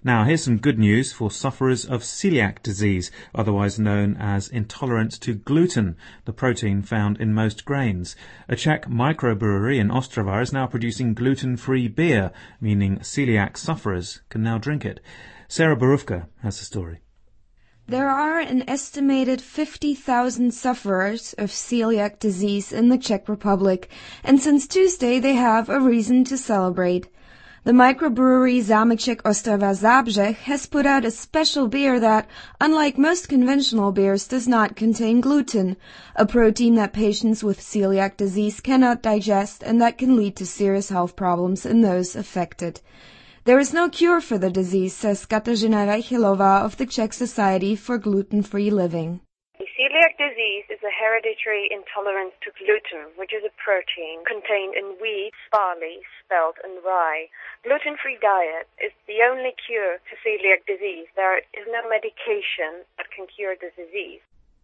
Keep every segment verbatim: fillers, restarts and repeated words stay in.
Now, here's some good news for sufferers of celiac disease, otherwise known as intolerance to gluten, the protein found in most grains. A Czech microbrewery in Ostrava is now producing gluten-free beer, meaning celiac sufferers can now drink it. Sarah Borówka has the story. There are an estimated fifty thousand sufferers of celiac disease in the Czech Republic, and since Tuesday they have a reason to celebrate. The microbrewery Zámeček Ostrava Zábřeh has put out a special beer that, unlike most conventional beers, does not contain gluten, a protein that patients with celiac disease cannot digest and that can lead to serious health problems in those affected. There is no cure for the disease, says Kateřina Reichelova of the Czech Society for Gluten-Free Living. Celiac disease is a hereditary intolerance to gluten, which is a protein contained in wheat, barley, spelt, and rye. Gluten-free diet is the only cure to celiac disease. There is no medication that can cure the disease.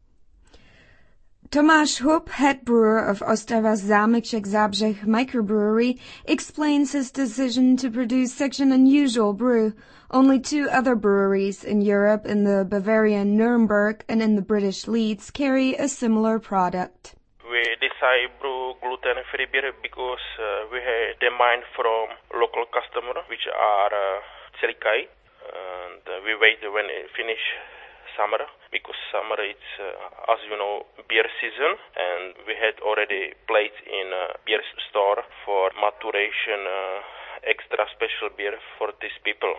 Tomáš Hub, head brewer of Ostrava's Zámeček Zábřeh microbrewery, explains his decision to produce such an unusual brew. Only two other breweries in Europe, in the Bavarian Nuremberg and in the British Leeds, carry a similar product. We decided to brew gluten-free beer because uh, we had demand from local customers, which are uh, celiac, and uh, we wait when it finish summer, because summer is, uh, as you know, beer season, and we had already placed in a beer store for maturation uh, extra special beer for these people.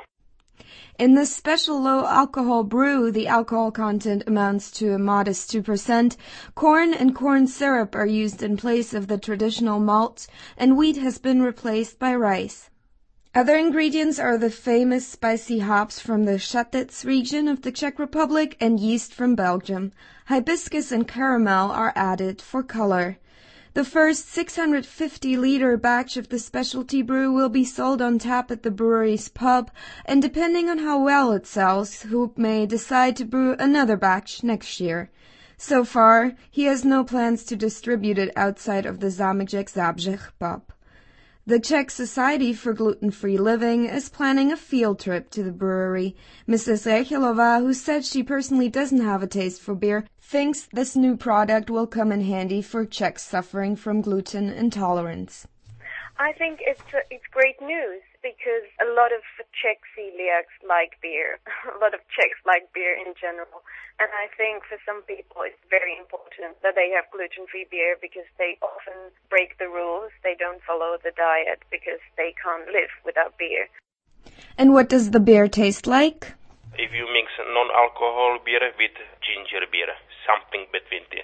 In this special low-alcohol brew, the alcohol content amounts to a modest two percent. Corn and corn syrup are used in place of the traditional malt, and wheat has been replaced by rice. Other ingredients are the famous spicy hops from the Šatec region of the Czech Republic and yeast from Belgium. Hibiscus and caramel are added for color. The first six hundred fifty liter batch of the specialty brew will be sold on tap at the brewery's pub, and depending on how well it sells, Hub may decide to brew another batch next year. So far, he has no plans to distribute it outside of the Zámeček Zábřeh pub. The Czech Society for Gluten-Free Living is planning a field trip to the brewery. Missus Reichelova, who said she personally doesn't have a taste for beer, thinks this new product will come in handy for Czechs suffering from gluten intolerance. I think it's uh, it's great news because a lot of Czech celiacs like beer. A lot of Czechs like beer in general. And I think for some people it's very important that they have gluten-free beer because they often break the rules. They don't follow the diet because they can't live without beer. And what does the beer taste like? If you mix non-alcohol beer with ginger beer, something between this.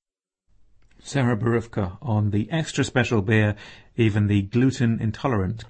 Sarah Borówka on the extra special beer even the gluten intolerant